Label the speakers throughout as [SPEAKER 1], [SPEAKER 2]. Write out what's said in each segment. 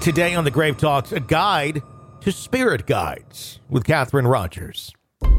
[SPEAKER 1] Today on the Grave Talks, a guide to spirit guides with Catherine Rogers.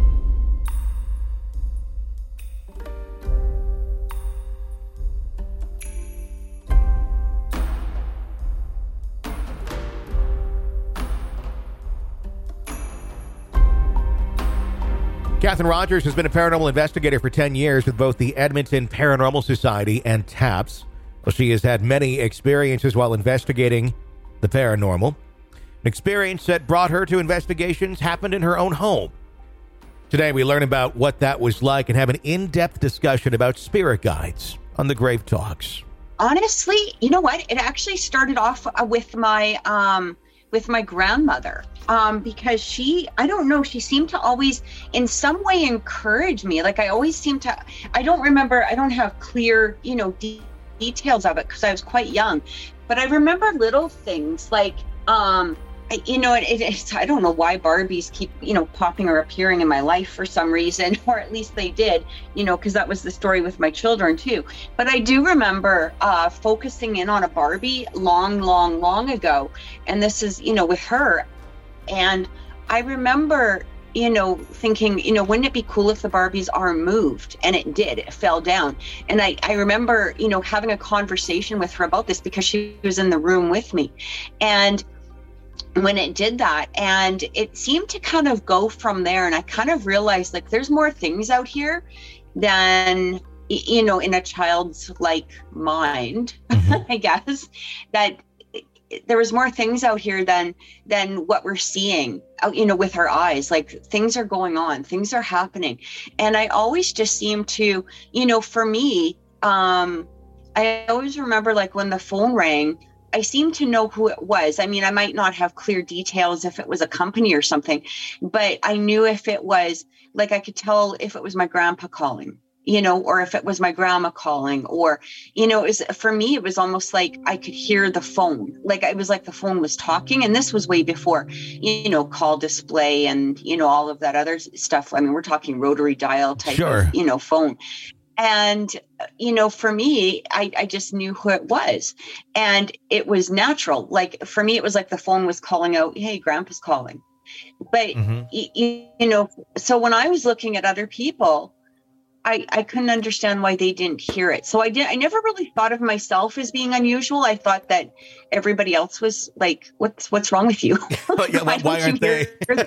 [SPEAKER 1] Catherine Rogers has been a paranormal investigator for 10 years with both the Edmonton Paranormal Society and TAPS. Well, she has had many experiences while investigating the paranormal. An experience that brought her to investigations happened in her own home. Today, we learn about what that was like and have an in-depth discussion about spirit guides on the Grave Talks.
[SPEAKER 2] Honestly, you know what? It actually started off with my grandmother. Because she seemed to always in some way encourage me. Like I always seemed to, I don't have clear, details of it because I was quite young, but I remember little things like, I don't know why Barbies keep, popping or appearing in my life for some reason, or at least they did, because that was the story with my children too. But I do remember focusing in on a Barbie long ago. And this is, with her. And I remember, thinking, wouldn't it be cool if the Barbie's arm moved? And it did. It fell down. And I remember, having a conversation with her about this because she was in the room with me. And when it did that, and it seemed to kind of go from there. And I kind of realized like there's more things out here than, in a child's like mind, I guess, that there was more things out here than what we're seeing, with our eyes. Like things are going on, things are happening. And I always just seem to, for me, I always remember like when the phone rang, I seem to know who it was. I mean, I might not have clear details if it was a company or something, but I knew if it was like, I could tell if it was my grandpa calling, or if it was my grandma calling, or, for me, it was almost like I could hear the phone. Like it was like the phone was talking. And this was way before, call display and, all of that other stuff. I mean, we're talking rotary dial type of, phone. And, for me, I just knew who it was, and it was natural. Like for me, it was like the phone was calling out, hey, grandpa's calling. But, so when I was looking at other people, I couldn't understand why they didn't hear it. So I never really thought of myself as being unusual. I thought that everybody else was like, what's wrong with you?
[SPEAKER 1] Why aren't they?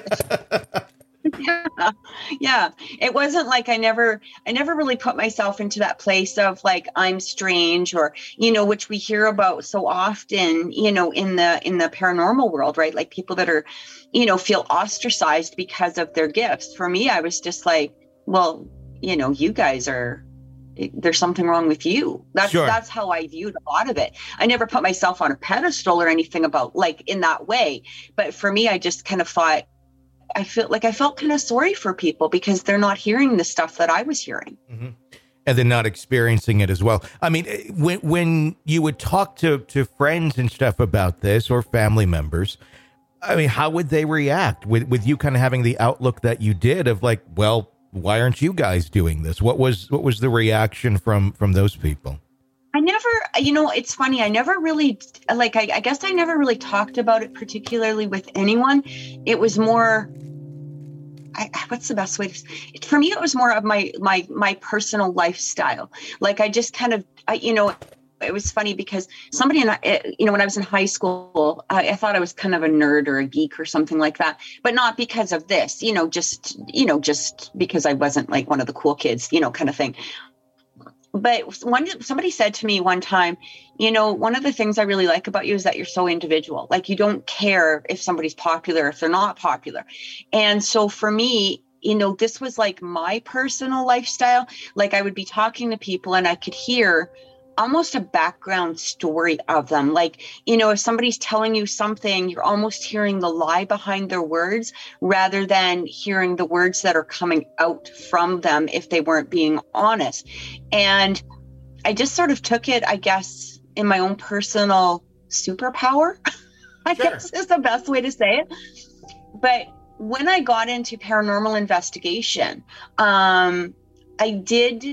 [SPEAKER 2] Yeah. It wasn't like I never really put myself into that place of like, I'm strange or, which we hear about so often, in the paranormal world, right? Like people that are, feel ostracized because of their gifts. For me, I was just like, well, you guys there's something wrong with you. That's how I viewed a lot of it. I never put myself on a pedestal or anything about like in that way. But for me, I just kind of thought, I felt kind of sorry for people because they're not hearing the stuff that I was hearing.
[SPEAKER 1] Mm-hmm. And then not experiencing it as well. I mean, when you would talk to friends and stuff about this or family members, I mean, how would they react with you kind of having the outlook that you did of like, well, why aren't you guys doing this? What was the reaction from those people?
[SPEAKER 2] I never, it's funny. I never really, like, I guess I never really talked about it particularly with anyone. It was more, what's the best way to, for me, it was more of my personal lifestyle. Like, I just kind of, it was funny because somebody, when I was in high school, I thought I was kind of a nerd or a geek or something like that, but not because of this, just because I wasn't like one of the cool kids, kind of thing. But somebody said to me one time, one of the things I really like about you is that you're so individual. Like you don't care if somebody's popular, if they're not popular. And so for me, this was like my personal lifestyle. Like I would be talking to people and I could hear almost a background story of them. Like, if somebody's telling you something, you're almost hearing the lie behind their words rather than hearing the words that are coming out from them if they weren't being honest. And I just sort of took it, I guess, in my own personal superpower, I guess is the best way to say it. But when I got into paranormal investigation, I did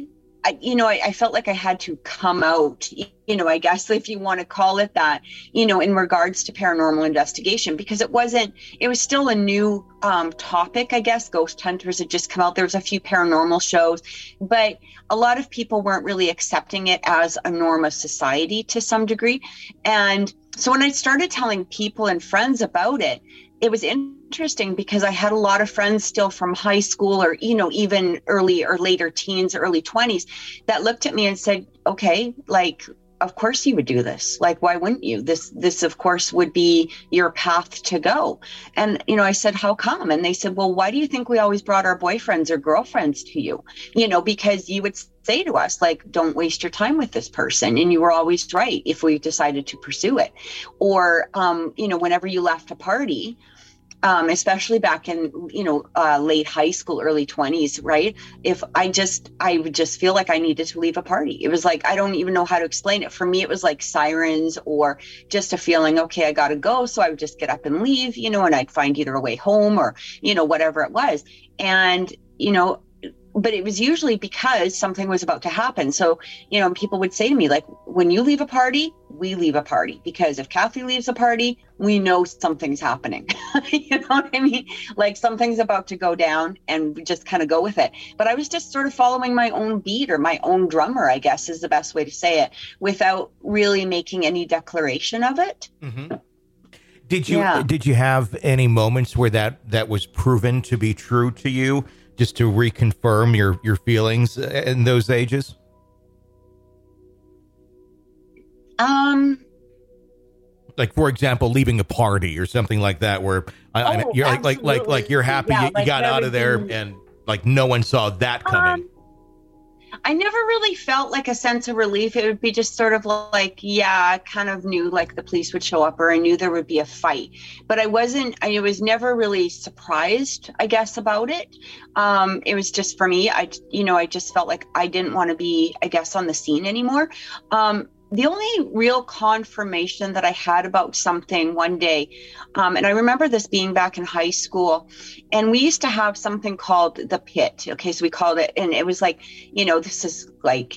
[SPEAKER 2] I felt like I had to come out, I guess if you want to call it that, in regards to paranormal investigation, because it was still a new topic, I guess. Ghost hunters had just come out. There was a few paranormal shows, but a lot of people weren't really accepting it as a norm of society to some degree. And so when I started telling people and friends about it, it was interesting because I had a lot of friends still from high school or, even early or later teens, early 20s that looked at me and said, okay, like, of course you would do this. Like, why wouldn't you? This of course would be your path to go. And, I said, how come? And they said, well, why do you think we always brought our boyfriends or girlfriends to you? Because you would say to us, like, don't waste your time with this person. And you were always right if we decided to pursue it. Or, whenever you left a party, especially back in, late high school, early 20s, right? I would just feel like I needed to leave a party. It was like, I don't even know how to explain it. For me, it was like sirens or just a feeling, okay, I got to go. So I would just get up and leave, and I'd find either a way home or, whatever it was. And, but it was usually because something was about to happen. So, people would say to me, like, when you leave a party, we leave a party, because if Kathy leaves a party, we know something's happening. You know what I mean? Like, something's about to go down, and we just kind of go with it. But I was just sort of following my own beat, or my own drummer, I guess is the best way to say it, without really making any declaration of it.
[SPEAKER 1] Mm-hmm. Did you have any moments where that was proven to be true to you? Just to reconfirm your feelings in those ages? Like, for example, leaving a party or something like that, where you're like you're happy you got out of there, and like no one saw that coming.
[SPEAKER 2] I never really felt like a sense of relief. It would be just sort of like, yeah, I kind of knew like the police would show up, or I knew there would be a fight, but I was never really surprised, I guess, about it. It was just, for me, I just felt like I didn't want to be, I guess, on the scene anymore. The only real confirmation that I had about something one day, and I remember this being back in high school, and we used to have something called the pit. Okay, so we called it, and it was like, this is like,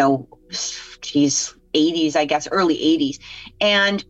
[SPEAKER 2] 80s, I guess, early 80s. And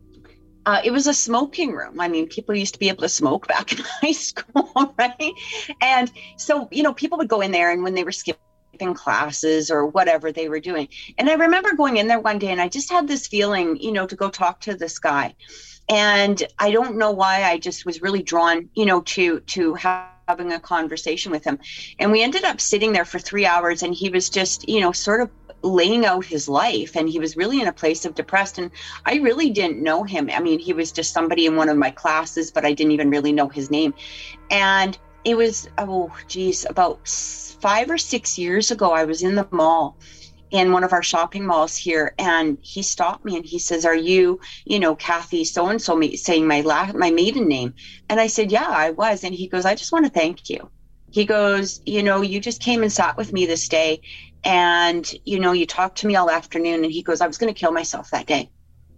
[SPEAKER 2] it was a smoking room. I mean, people used to be able to smoke back in high school, right? And so, people would go in there, and when they were skipping classes or whatever they were doing. And I remember going in there one day, and I just had this feeling, to go talk to this guy. And I don't know why, I just was really drawn, to having a conversation with him. And we ended up sitting there for 3 hours, and he was just, sort of laying out his life. And he was really in a place of depressed. And I really didn't know him. I mean, he was just somebody in one of my classes, but I didn't even really know his name. And it was, about 5 or 6 years ago, I was in the mall, in one of our shopping malls here, and he stopped me and he says, are you, Kathy so-and-so, saying my maiden name? And I said, yeah, I was. And he goes, I just want to thank you. He goes, you just came and sat with me this day, and, you talked to me all afternoon. And he goes, I was going to kill myself that day.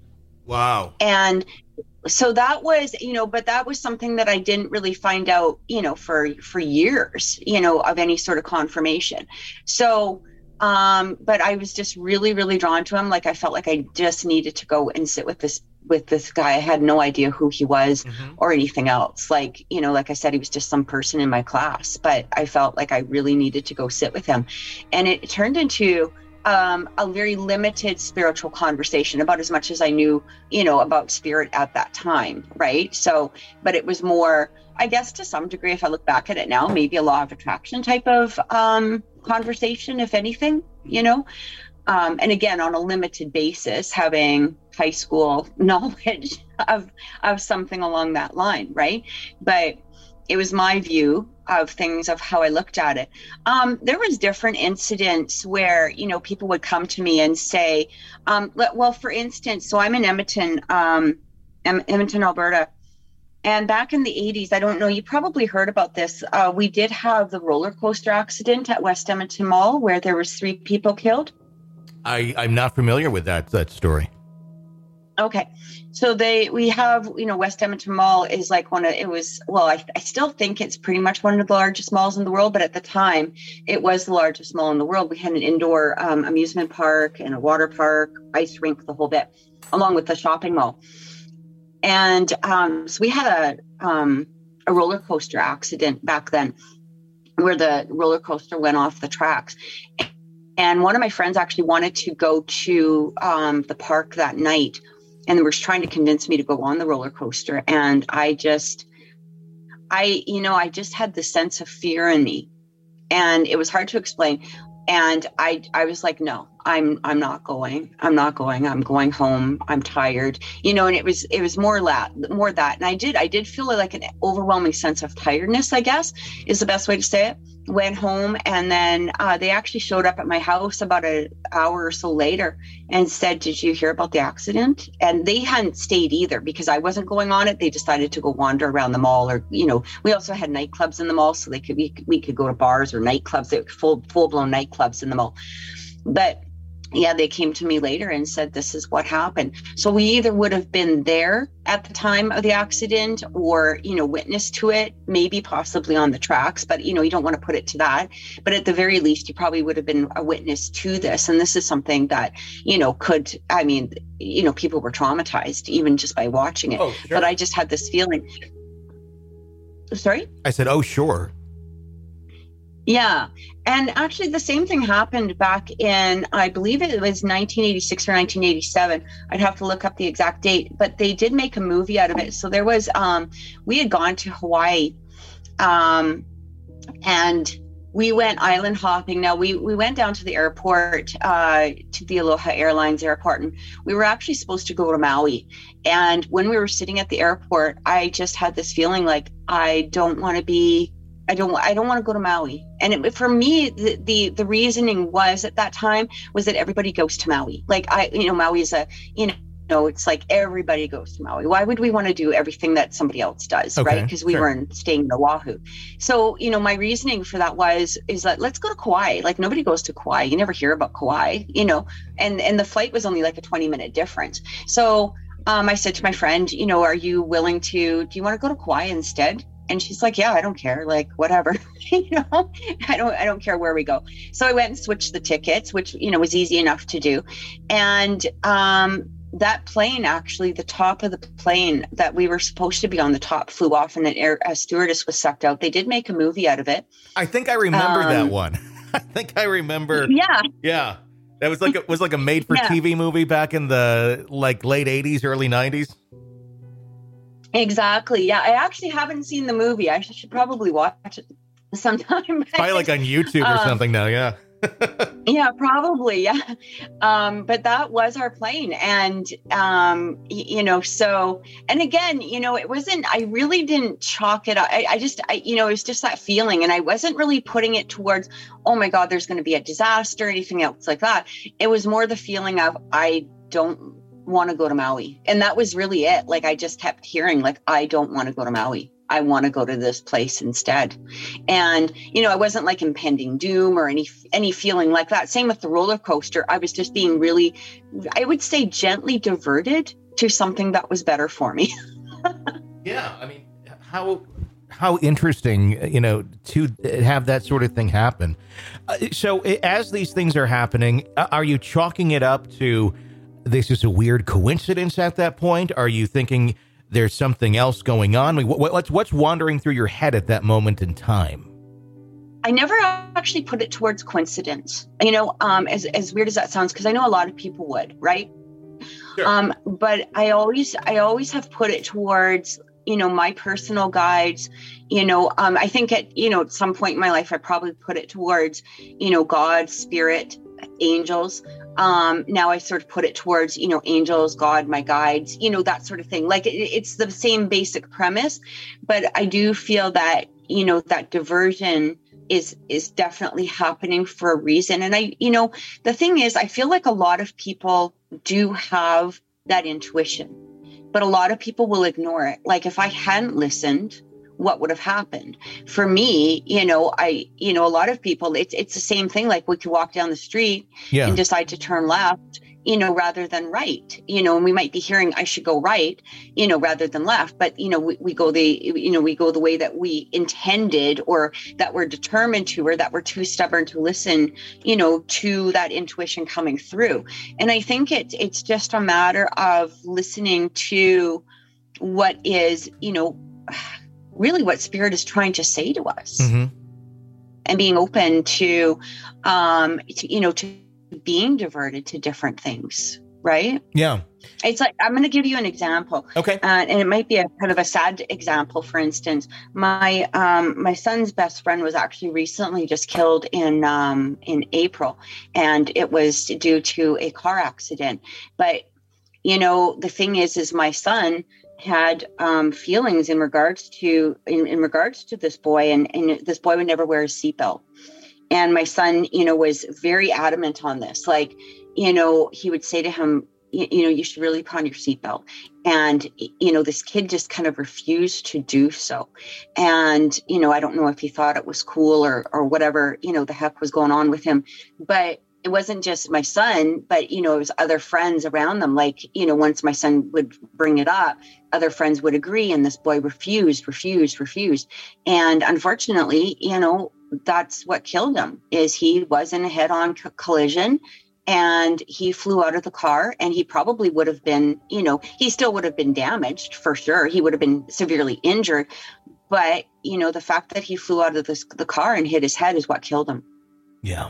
[SPEAKER 1] Wow.
[SPEAKER 2] And so that was, but that was something that I didn't really find out, for years, of any sort of confirmation. So, but I was just really, really drawn to him. Like, I felt like I just needed to go and sit with this guy. I had no idea who he was, mm-hmm. or anything else. Like, like I said, he was just some person in my class, but I felt like I really needed to go sit with him. And it turned into a very limited spiritual conversation, about as much as I knew, about spirit at that time. Right. So, but it was more, I guess, to some degree, if I look back at it now, maybe a law of attraction type of conversation, if anything, and again, on a limited basis, having high school knowledge of something along that line. Right. But it was my view of things, of how I looked at it. There was different incidents where, people would come to me and say, well, for instance, so I'm in Edmonton, Alberta. And back in the 80s, I don't know, you probably heard about this. We did have the roller coaster accident at West Edmonton Mall where there was 3 people killed.
[SPEAKER 1] I'm not familiar with that story.
[SPEAKER 2] Okay. So we have, West Edmonton Mall is like I still think it's pretty much one of the largest malls in the world, but at the time it was the largest mall in the world. We had an indoor amusement park and a water park, ice rink, the whole bit, along with the shopping mall. And so we had a roller coaster accident back then where the roller coaster went off the tracks. And one of my friends actually wanted to go to the park that night, and they were trying to convince me to go on the roller coaster. And I just had this sense of fear in me, and it was hard to explain. And I was like, no, I'm not going. I'm not going. I'm going home. I'm tired, and it was more that. And I did feel like an overwhelming sense of tiredness, I guess is the best way to say it. Went home, and then they actually showed up at my house about an hour or so later and said, "Did you hear about the accident?" And they hadn't stayed either because I wasn't going on it. They decided to go wander around the mall, or we also had nightclubs in the mall, so we could go to bars or nightclubs, full blown nightclubs in the mall. But yeah, they came to me later and said, this is what happened. So we either would have been there at the time of the accident or, witness to it, maybe possibly on the tracks, but, you don't want to put it to that. But at the very least, you probably would have been a witness to this. And this is something that, people were traumatized even just by watching it. Oh, sure. But I just had this feeling. Sorry?
[SPEAKER 1] I said, oh, sure.
[SPEAKER 2] Yeah. And actually the same thing happened back in, I believe it was 1986 or 1987. I'd have to look up the exact date, but they did make a movie out of it. So there was, we had gone to Hawaii, and we went island hopping. Now we went down to the airport, to the Aloha Airlines airport, and we were actually supposed to go to Maui. And when we were sitting at the airport, I just had this feeling like, I don't want to go to Maui. And for me, the reasoning was at that time was that everybody goes to Maui. Like Maui is it's like everybody goes to Maui. Why would we want to do everything that somebody else does? Okay, right? Because we weren't staying in Oahu. So, my reasoning for that is that let's go to Kauai. Like nobody goes to Kauai. You never hear about Kauai, and the flight was only like a 20-minute difference. So, I said to my friend, are you willing to, do you want to go to Kauai instead? And she's like, yeah, I don't care. Like, whatever, I don't care where we go. So I went and switched the tickets, which, was easy enough to do. And, that plane, actually, the top of the plane that we were supposed to be on the top flew off, and a stewardess was sucked out. They did make a movie out of it.
[SPEAKER 1] I think I remember that one. I think I remember.
[SPEAKER 2] Yeah.
[SPEAKER 1] Yeah. That was like a made for TV movie back in the late 80s, early 90s.
[SPEAKER 2] Exactly. Yeah. I actually haven't seen the movie. I should probably watch it sometime.
[SPEAKER 1] Probably like on YouTube or something now. Yeah.
[SPEAKER 2] Yeah, probably. Yeah. But that was our plane. And, so, and again, it wasn't, I really didn't chalk it up. It was just that feeling. And I wasn't really putting it towards, oh my God, there's going to be a disaster or anything else like that. It was more the feeling of, I don't want to go to Maui. And that was really it. Like, I just kept hearing, like, I don't want to go to Maui. I want to go to this place instead. And, I wasn't like impending doom or any feeling like that. Same with the roller coaster. I was just being really, I would say, gently diverted to something that was better for me.
[SPEAKER 1] Yeah. I mean, how interesting, to have that sort of thing happen. So as these things are happening, are you chalking it up to this is a weird coincidence at that point? Are you thinking there's something else going on? I mean, what's wandering through your head at that moment in time?
[SPEAKER 2] I never actually put it towards coincidence, as weird as that sounds, because I know a lot of people would, right? Sure. But I always have put it towards, my personal guides, I think at some point in my life, I probably put it towards, God, spirit, angels. Now I sort of put it towards, angels, God, my guides, that sort of thing. Like it's the same basic premise, but I do feel that, that diversion is definitely happening for a reason. And the thing is, I feel like a lot of people do have that intuition, but a lot of people will ignore it. Like if I hadn't listened, what would have happened for me? A lot of people, it's the same thing. Like we could walk down the street and decide to turn left rather than right, and we might be hearing I should go right, rather than left. But, we go the way that we intended, or that we're determined to, or that we're too stubborn to listen, to that intuition coming through. And I think it's just a matter of listening to what is, really what spirit is trying to say to us, and being open to being diverted to different things, right?
[SPEAKER 1] Yeah.
[SPEAKER 2] It's like, I'm going to give you an example.
[SPEAKER 1] Okay.
[SPEAKER 2] And it might be a kind of a sad example. For instance, my son's best friend was actually recently just killed in April, and it was due to a car accident. But, the thing is my son had feelings in regards to this boy, and this boy would never wear a seatbelt. And my son, was very adamant on this. Like, he would say to him, you should really put on your seatbelt. And, this kid just kind of refused to do so. And, I don't know if he thought it was cool or whatever, the heck was going on with him. But it wasn't just my son, but, it was other friends around them. Like, once my son would bring it up, other friends would agree. And this boy refused. And unfortunately, that's what killed him. Is he was in a head-on collision, and he flew out of the car, and he probably would have been, he still would have been damaged for sure. He would have been severely injured. But, the fact that he flew out of the car and hit his head is what killed him.
[SPEAKER 1] Yeah.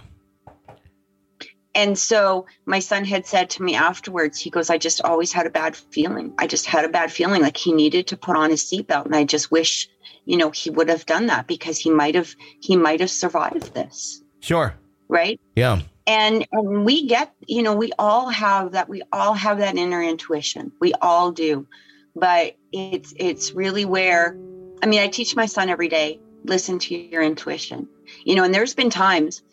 [SPEAKER 2] And so my son had said to me afterwards, he goes, I just always had a bad feeling. Like he needed to put on his seatbelt. And I just wish, he would have done that, because he might have survived this.
[SPEAKER 1] Sure.
[SPEAKER 2] Right.
[SPEAKER 1] Yeah.
[SPEAKER 2] And we get, we all have that inner intuition. We all do. But it's really where, I teach my son every day, listen to your intuition, and there's been times,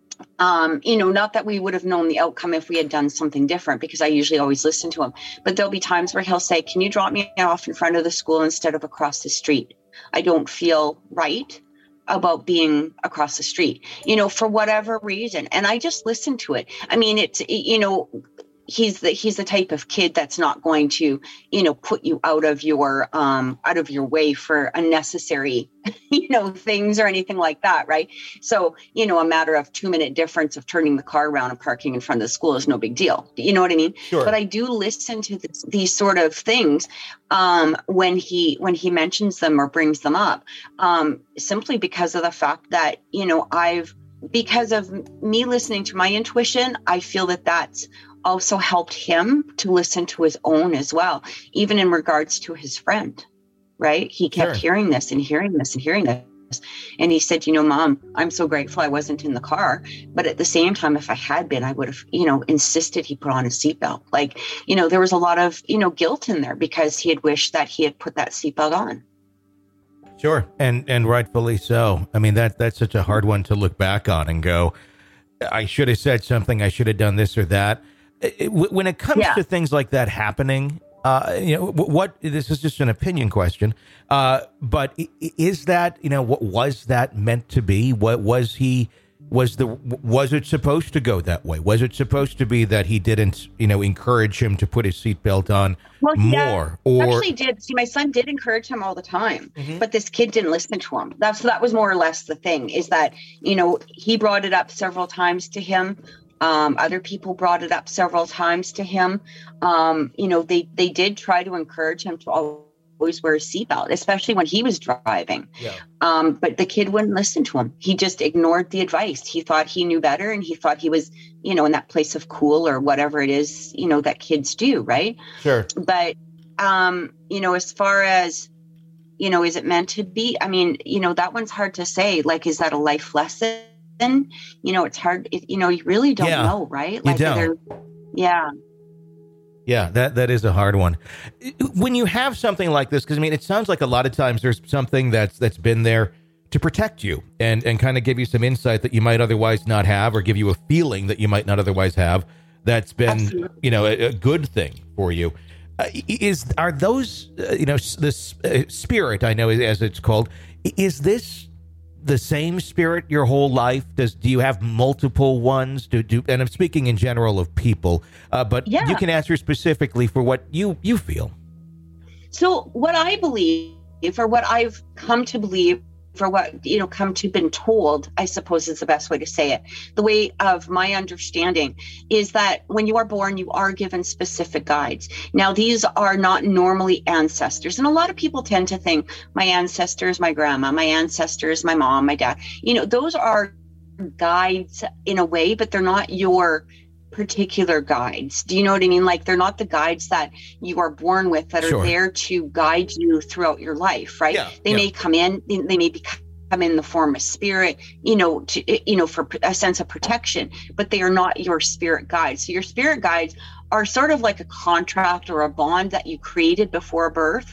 [SPEAKER 2] not that we would have known the outcome if we had done something different, because I usually always listen to him. But there'll be times where he'll say, can you drop me off in front of the school instead of across the street? I don't feel right about being across the street, for whatever reason. And I just listen to it. It's, he's the type of kid that's not going to, put you out of your way for unnecessary, things or anything like that. Right. So, a matter of 2-minute difference of turning the car around and parking in front of the school is no big deal. You know what I mean?
[SPEAKER 1] Sure. But
[SPEAKER 2] I do listen to these sort of things when he mentions them or brings them up, simply because of the fact that, because of me listening to my intuition, I feel that that's also helped him to listen to his own as well, even in regards to his friend, right? He kept hearing this and hearing this and hearing this. And he said, Mom, I'm so grateful I wasn't in the car. But at the same time, if I had been, I would have, insisted he put on a seatbelt. Like, there was a lot of, guilt in there, because he had wished that he had put that seatbelt on.
[SPEAKER 1] Sure. And rightfully so. That's such a hard one to look back on and go, I should have said something. I should have done this or that. When it comes to things like that happening, this is just an opinion question, but is that, what was that meant to be? What was was it supposed to go that way? Was it supposed to be that he didn't, encourage him to put his seatbelt on more?
[SPEAKER 2] Or actually did. See, my son did encourage him all the time, but this kid didn't listen to him. That was more or less the thing, is that, he brought it up several times to him. Other people brought it up several times to him. They did try to encourage him to always wear a seatbelt, especially when he was driving.
[SPEAKER 1] Yeah.
[SPEAKER 2] But the kid wouldn't listen to him. He just ignored the advice. He thought he knew better, and he thought he was, in that place of cool or whatever it is, that kids do, right? Sure. But, as far as, is it meant to be? That one's hard to say. Like, is that a life lesson? It's hard. You really don't know, right?
[SPEAKER 1] Like, you don't.
[SPEAKER 2] Yeah.
[SPEAKER 1] Yeah, that is a hard one. When you have something like this, because it sounds like a lot of times there's something that's been there to protect you and kind of give you some insight that you might otherwise not have, or give you a feeling that you might not otherwise have. That's been, Absolutely. A good thing for you. Are those, this spirit, I know as it's called, is this the same spirit your whole life? Do you have multiple ones? And I'm speaking in general of people, but you can answer specifically for what you feel.
[SPEAKER 2] So what I believe, or what I've come to believe, for what, come to been told, I suppose is the best way to say it. The way of my understanding is that when you are born, you are given specific guides. Now, these are not normally ancestors. And a lot of people tend to think my ancestors, my grandma, my ancestors, my mom, my dad, those are guides in a way, but they're not your particular guides. Do you know what I mean? Like, they're not the guides that you are born with that are there to guide you throughout your life, right? They may come in, they may come in the form of spirit, for a sense of protection, but they are not your spirit guides. So your spirit guides are sort of like a contract or a bond that you created before birth,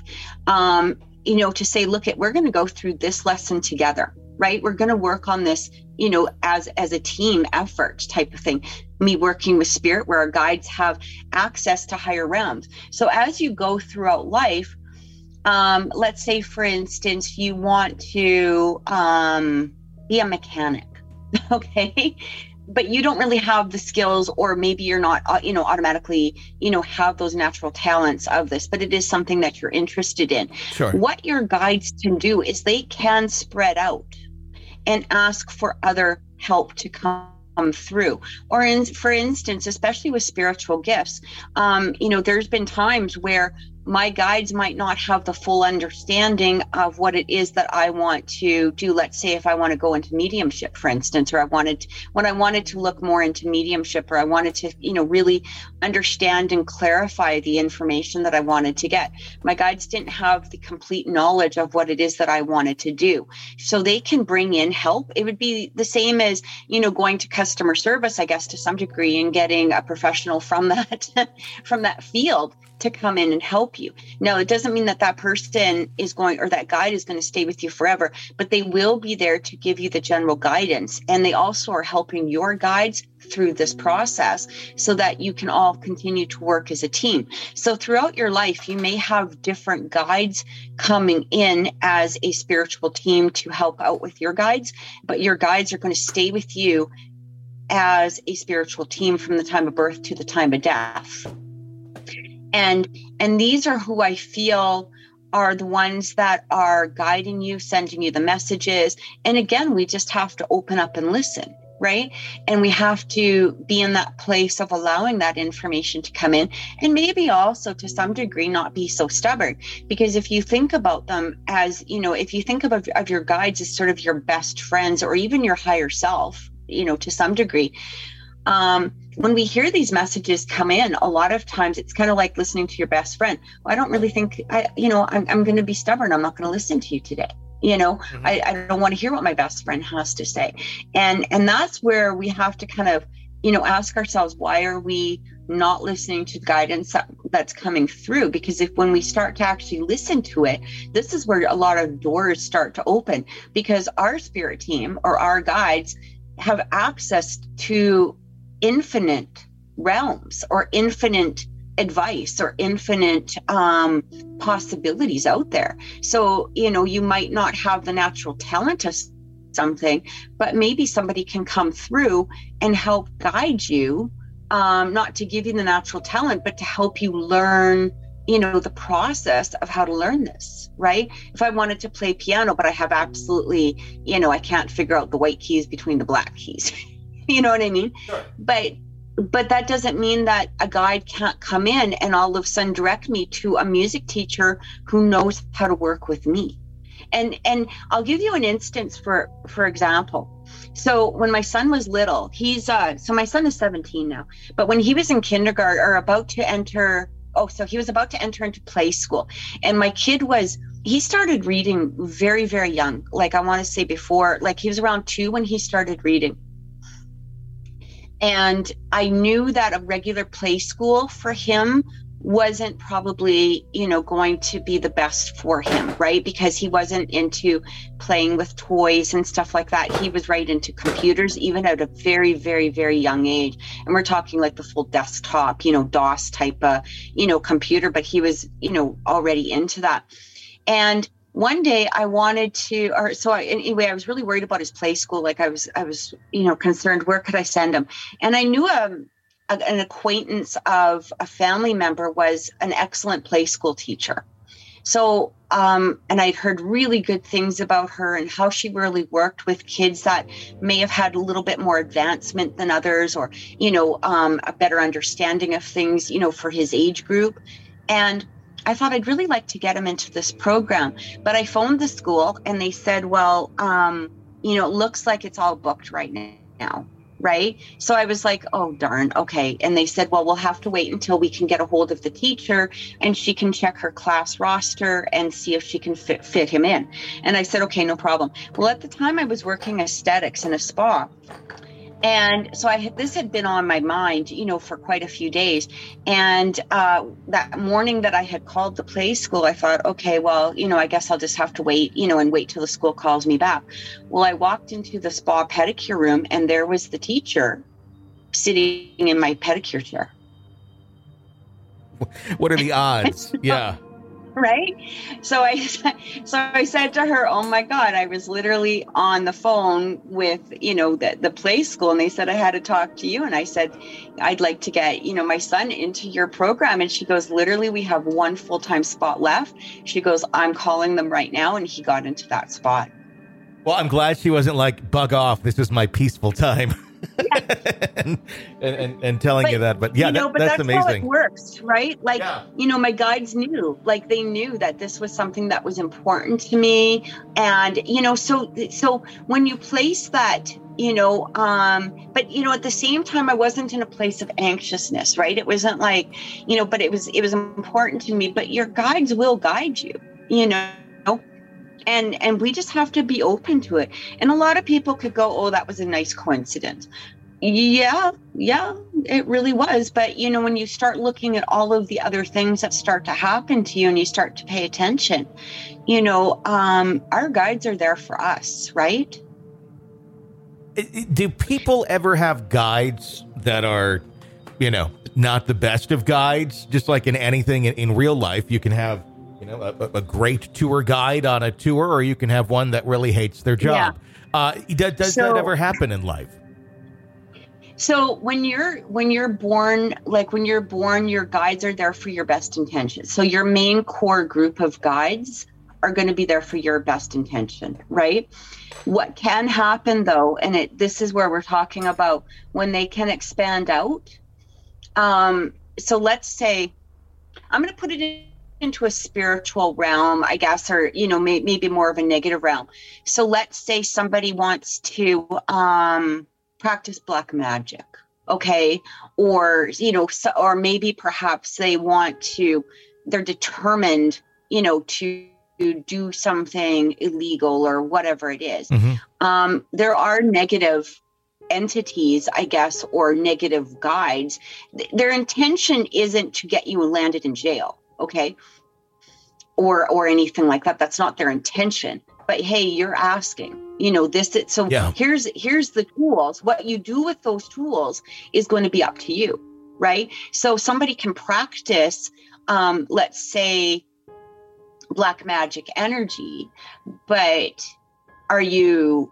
[SPEAKER 2] to say, look, we're going to go through this lesson together, right? We're going to work on this, as a team effort type of thing. Me working with spirit, where our guides have access to higher realms. So as you go throughout life, let's say, for instance, you want to be a mechanic, okay? But you don't really have the skills, or maybe you're not, automatically, have those natural talents of this, but it is something that you're interested in.
[SPEAKER 1] Sure.
[SPEAKER 2] What your guides can do is they can spread out and ask for other help to come through. Or for instance, especially with spiritual gifts, there's been times where my guides might not have the full understanding of what it is that I want to do. Let's say if I want to go into mediumship, for instance, or when I wanted to look more into mediumship, or I wanted to, really understand and clarify the information that I wanted to get. My guides didn't have the complete knowledge of what it is that I wanted to do. So they can bring in help. It would be the same as, going to customer service, I guess, to some degree, and getting a professional from that field to come in and help you. Now, it doesn't mean that person is going, or that guide is going to stay with you forever, but they will be there to give you the general guidance. And they also are helping your guides through this process so that you can all continue to work as a team. So throughout your life, you may have different guides coming in as a spiritual team to help out with your guides, but your guides are going to stay with you as a spiritual team from the time of birth to the time of death. And these are who I feel are the ones that are guiding you, sending you the messages. And again, we just have to open up and listen, right? And we have to be in that place of allowing that information to come in, and maybe also to some degree not be so stubborn. Because if you think about them as, if you think of your guides as sort of your best friends, or even your higher self, to some degree, when we hear these messages come in, a lot of times it's kind of like listening to your best friend. Well, I don't really think, I'm going to be stubborn. I'm not going to listen to you today. Mm-hmm. I don't want to hear what my best friend has to say. And that's where we have to kind of, ask ourselves, why are we not listening to guidance that's coming through? Because when we start to actually listen to it, this is where a lot of doors start to open, because our spirit team, or our guides, have access to infinite realms, or infinite advice, or infinite possibilities out there. So, you might not have the natural talent of something, but maybe somebody can come through and help guide you, not to give you the natural talent, but to help you learn, the process of how to learn this, right? If I wanted to play piano, but I have absolutely, I can't figure out the white keys between the black keys. You know what I mean? Sure. But that doesn't mean that a guide can't come in and all of a sudden direct me to a music teacher who knows how to work with me. And I'll give you an instance for example. So when my son was little, so my son is 17 now, but when he was in kindergarten, or he was about to enter into play school, and my kid he started reading very, very young. Like, I want to say before, like, he was around 2 when he started reading. And I knew that a regular play school for him wasn't probably, going to be the best for him, right? Because he wasn't into playing with toys and stuff like that. He was right into computers, even at a very, very, very young age. And we're talking like the full desktop, DOS type of, computer, but he was, already into that. And one day I wanted to, anyway, I was really worried about his play school. Like I was, concerned, where could I send him? And I knew an acquaintance of a family member was an excellent play school teacher. So, and I'd heard really good things about her and how she really worked with kids that may have had a little bit more advancement than others, or, a better understanding of things, for his age group. And I thought I'd really like to get him into this program, but I phoned the school and they said, well, it looks like it's all booked right now. Right. So I was like, oh, darn. Okay. And they said, well, we'll have to wait until we can get a hold of the teacher and she can check her class roster and see if she can fit him in. And I said, okay, no problem. Well, at the time I was working aesthetics in a spa. And so this had been on my mind, for quite a few days. And that morning that I had called the play school, I thought, okay, well, I guess I'll just have to wait, and wait till the school calls me back. Well, I walked into the spa pedicure room and there was the teacher sitting in my pedicure chair.
[SPEAKER 1] What are the odds? Yeah.
[SPEAKER 2] Right. So I said to her, oh my God, I was literally on the phone with, the play school, and they said I had to talk to you. And I said, I'd like to get, my son into your program. And she goes, literally, we have one full-time spot left. She goes, I'm calling them right now. And he got into that spot.
[SPEAKER 1] Well, I'm glad she wasn't like, bug off. This is my peaceful time. Yeah. and telling you that, but yeah, that's amazing.
[SPEAKER 2] How it works, right? Like, my guides knew, like they knew that this was something that was important to me. And, so when you place that, but, at the same time, I wasn't in a place of anxiousness, right? It wasn't like, but it was important to me, but your guides will guide you, And we just have to be open to it. And a lot of people could go, oh, that was a nice coincidence. Yeah, it really was. But, when you start looking at all of the other things that start to happen to you and you start to pay attention, our guides are there for us, right?
[SPEAKER 1] Do people ever have guides that are, not the best of guides? Just like in anything in real life, you can have a great tour guide on a tour, or you can have one that really hates their job. Yeah. Does that ever happen in life?
[SPEAKER 2] So when you're born, your guides are there for your best intentions. So your main core group of guides are going to be there for your best intention, right? What can happen though, and this is where we're talking about when they can expand out. So let's say, I'm going to put it into a spiritual realm, I guess, or, maybe more of a negative realm. So let's say somebody wants to practice black magic. Okay. Or, or maybe perhaps they're determined, to do something illegal or whatever it is. Mm-hmm. There are negative entities, I guess, or negative guides. Their intention isn't to get you landed in jail. Okay. Or anything like that. That's not their intention. But hey, you're asking, here's the tools. What you do with those tools is going to be up to you, right? So somebody can practice, let's say, black magic energy, but are you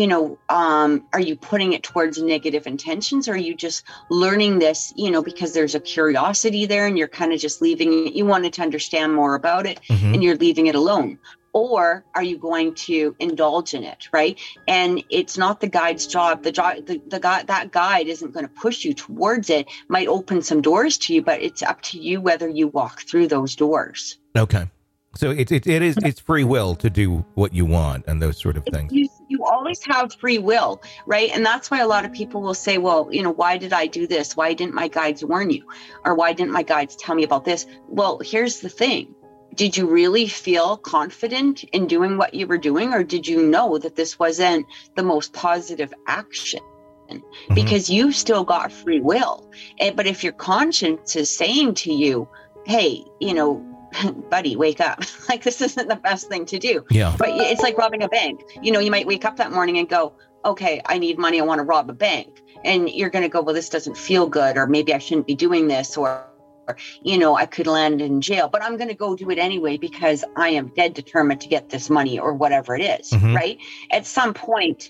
[SPEAKER 2] putting it towards negative intentions, or are you just learning this, because there's a curiosity there and you're kind of just leaving it, you wanted to understand more about it, mm-hmm. and you're leaving it alone? Or are you going to indulge in it, right? And it's not the guide's job. That guide isn't going to push you towards it. Might open some doors to you, but it's up to you whether you walk through those doors.
[SPEAKER 1] Okay. So it's free will to do what you want and those sort of things.
[SPEAKER 2] You always have free will, right? And that's why a lot of people will say, well, why did I do this? Why didn't my guides warn you? Or why didn't my guides tell me about this? Well, here's the thing. Did you really feel confident in doing what you were doing? Or did you know that this wasn't the most positive action? Mm-hmm. Because you still got free will. But if your conscience is saying to you, hey, buddy, wake up. Like, this isn't the best thing to do.
[SPEAKER 1] Yeah.
[SPEAKER 2] But it's like robbing a bank. You might wake up that morning and go, okay, I need money. I want to rob a bank. And you're going to go, well, this doesn't feel good, or maybe I shouldn't be doing this, or I could land in jail, but I'm going to go do it anyway because I am dead determined to get this money or whatever it is, right? At some point,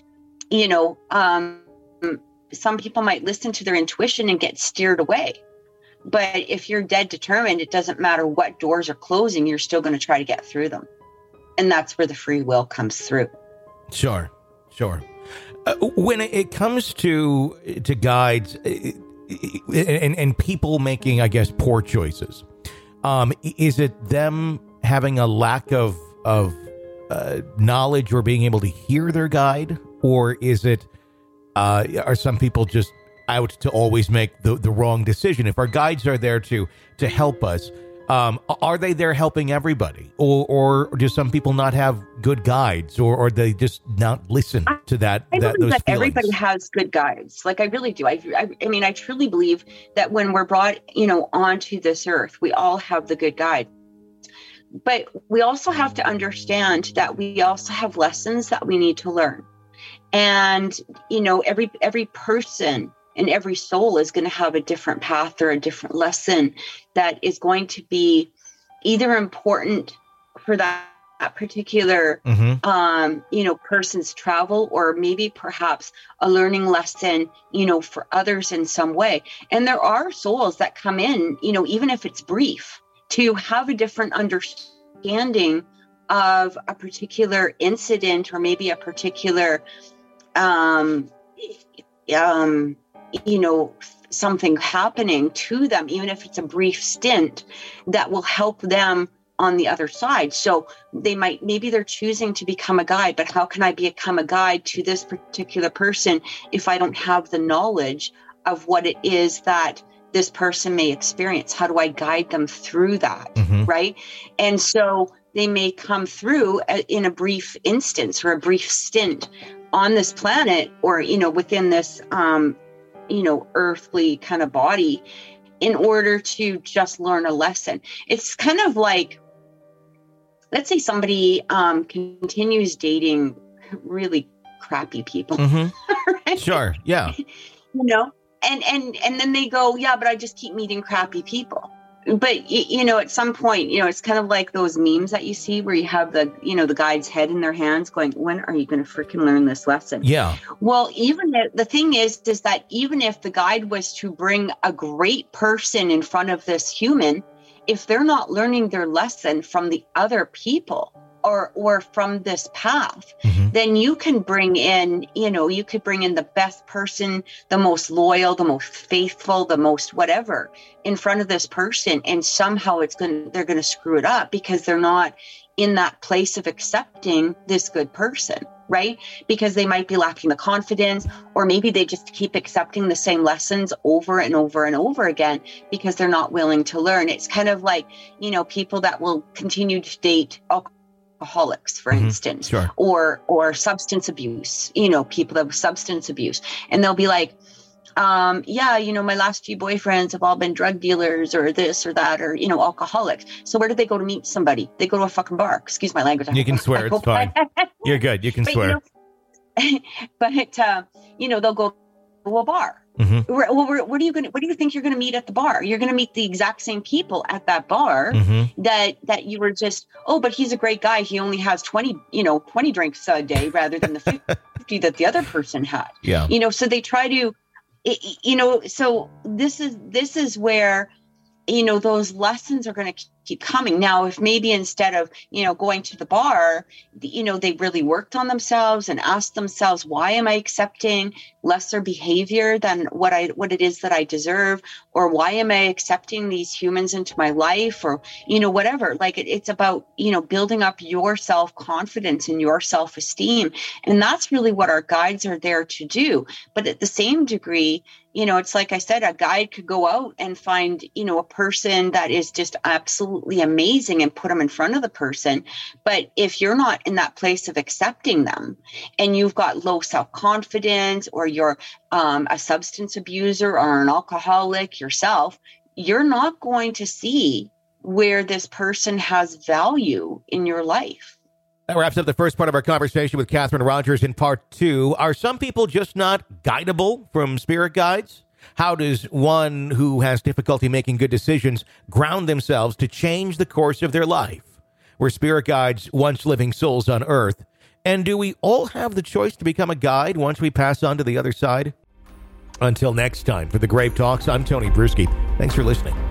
[SPEAKER 2] some people might listen to their intuition and get steered away. But if you're dead determined, it doesn't matter what doors are closing, you're still going to try to get through them. And that's where the free will comes through.
[SPEAKER 1] Sure. When it comes to guides and people making, I guess, poor choices, is it them having a lack of knowledge or being able to hear their guide? Or is it, are some people just out to always make the wrong decision? If our guides are there to help us, are they there helping everybody? Or do some people not have good guides, or they just not listen to that?
[SPEAKER 2] I believe
[SPEAKER 1] those
[SPEAKER 2] that
[SPEAKER 1] feelings?
[SPEAKER 2] Everybody has good guides. Like, I really do. I mean, I truly believe that when we're brought, onto this earth, we all have the good guide. But we also have to understand that we also have lessons that we need to learn. And, every person and every soul is going to have a different path or a different lesson that is going to be either important for that particular, person's travel, or maybe perhaps a learning lesson, for others in some way. And there are souls that come in, even if it's brief, to have a different understanding of a particular incident, or maybe a particular, something happening to them, even if it's a brief stint, that will help them on the other side. So maybe they're choosing to become a guide, but how can I become a guide to this particular person if I don't have the knowledge of what it is that this person may experience? How do I guide them through that? Right. And so they may come through in a brief instance or a brief stint on this planet, or, within this, earthly kind of body, in order to just learn a lesson. It's kind of like, let's say somebody continues dating really crappy people. Right?
[SPEAKER 1] Sure. Yeah.
[SPEAKER 2] And then they go, yeah, but I just keep meeting crappy people. But, at some point, it's kind of like those memes that you see where you have the guide's head in their hands going, when are you going to freaking learn this lesson?
[SPEAKER 1] Yeah.
[SPEAKER 2] Well, the thing is that even if the guide was to bring a great person in front of this human, if they're not learning their lesson from the other people or from this path, then you can bring in, you could bring in the best person, the most loyal, the most faithful, the most whatever in front of this person. And somehow they're going to screw it up because they're not in that place of accepting this good person, right? Because they might be lacking the confidence, or maybe they just keep accepting the same lessons over and over and over again because they're not willing to learn. It's kind of like, people that will continue to date alcoholics, for instance,
[SPEAKER 1] sure.
[SPEAKER 2] or substance abuse, people that have substance abuse. And they'll be like, my last few boyfriends have all been drug dealers or this or that, or, alcoholics. So where do they go to meet somebody? They go to a fucking bar. Excuse my language.
[SPEAKER 1] You can swear. It's fine. You're good. You can swear.
[SPEAKER 2] They'll go to a bar. What do you think you're going to meet at the bar? You're going to meet the exact same people at that bar that you were just, but he's a great guy. He only has 20 drinks a day rather than the 50 that the other person had.
[SPEAKER 1] Yeah.
[SPEAKER 2] So they try to, so this is where, those lessons are going to keep coming. Now, if maybe instead of, going to the bar, they really worked on themselves and asked themselves, why am I accepting lesser behavior than what it is that I deserve? Or why am I accepting these humans into my life? Or, whatever. Like it's about, building up your self-confidence and your self-esteem. And that's really what our guides are there to do. But at the same degree, it's like I said, a guide could go out and find, a person that is just absolutely amazing and put them in front of the person. But if you're not in that place of accepting them, and you've got low self-confidence, or you're a substance abuser or an alcoholic yourself, you're not going to see where this person has value in your life.
[SPEAKER 1] That wraps up the first part of our conversation with Catherine Rogers. In part two, are some people just not guidable from spirit guides? How does one who has difficulty making good decisions ground themselves to change the course of their life? We're spirit guides, once living souls on earth. And do we all have the choice to become a guide once we pass on to the other side? Until next time, for the Grave Talks, I'm Tony Bruschi. Thanks for listening.